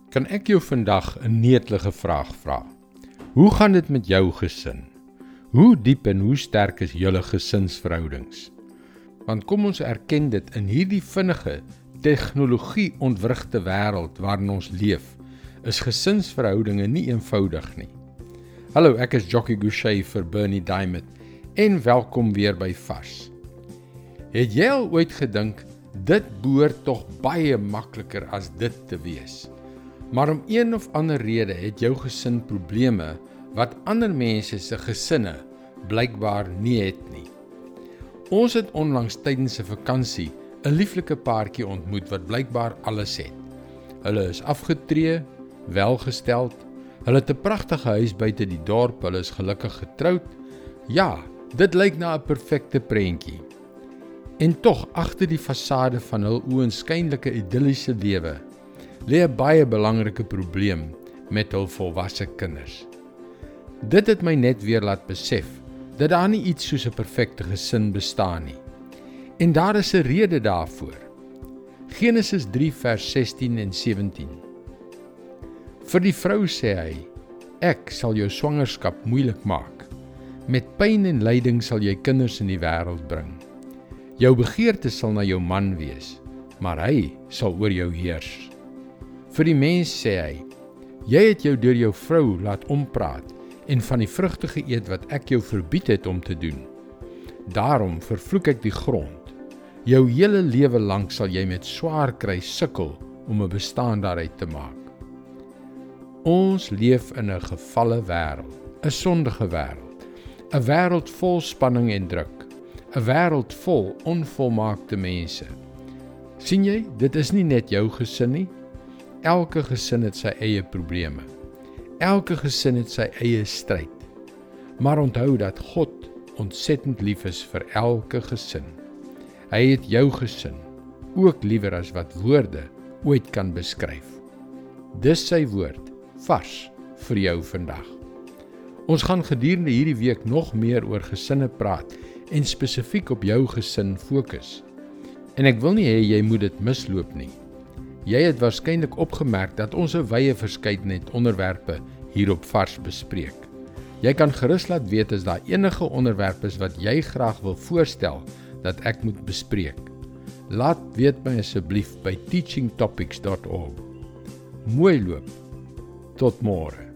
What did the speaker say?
Kan ek jou vandag 'n netelige vraag vra? Hoe gaan dit met jou gesin? Hoe diep en hoe sterk is julle gesinsverhoudings? Want kom ons erken dit, in hierdie vinnige, tegnologie-ontwrigte wêreld waarin ons leef, is gesinsverhoudinge nie eenvoudig nie. Hallo, ek is Jockey Gouchee vir Bernie Diamond en welkom weer by Vars. Het jy al ooit gedink, dit behoort tog baie makliker as dit te wees? Maar om een of ander rede het jou gesin probleme wat ander mense se gesinne blykbaar nie het nie. Ons het onlangs tydens 'n vakansie 'n lieflike paartjie ontmoet wat blykbaar alles het. Hulle is afgetree, welgesteld, hulle het 'n pragtige huis buite die dorp, hulle is gelukkig getroud. Ja, dit lyk na 'n perfekte prentjie. En tog, agter die fasade van hul oënskynlike idilliese lewe, lê 'n baie belangrike probleem met hul volwasse kinders. Dit het my net weer laat besef dat daar nie iets soos 'n perfekte gesin bestaan nie. En daar is 'n rede daarvoor. Genesis 3 vers 16 en 17. Vir die vrou sê hy, ek sal jou swangerskap moeilik maak. Met pyn en lyding sal jy kinders in die wêreld bring. Jou begeerte sal na jou man wees, maar hy sal oor jou heers. Vir die mens sê hy, jy het jou deur jou vrou laat ompraat en van die vrugte geëet wat ek jou verbied het om te doen. Daarom vervloek ek die grond. Jou hele lewe lank sal jy met swaar kry sukkel om 'n bestaan daaruit te maak. Ons leef in 'n gefalle wêreld, 'n sondige wêreld, 'n wêreld vol spanning en druk, 'n wêreld vol onvolmaakte mense. Sien jy, dit is nie net jou gesin nie. Elke gesin het sy eie probleme. Elke gesin het sy eie stryd. Maar onthou dat God ontsettend lief is vir elke gesin. Hy het jou gesin ook liewer as wat woorde ooit kan beskryf. Dis sy woord, vars vir jou vandag. Ons gaan gedurende hierdie week nog meer oor gesinne praat en spesifiek op jou gesin fokus. En ek wil nie hê jy moet dit misloop nie. Jy het waarskynlik opgemerk dat ons 'n wye verskeidenheid onderwerpe hier op Vars bespreek. Jy kan gerus laat weet as daar enige onderwerpe is wat jy graag wil voorstel dat ek moet bespreek. Laat weet my asseblief by teachingtopics.org. Mooi loop. Tot môre.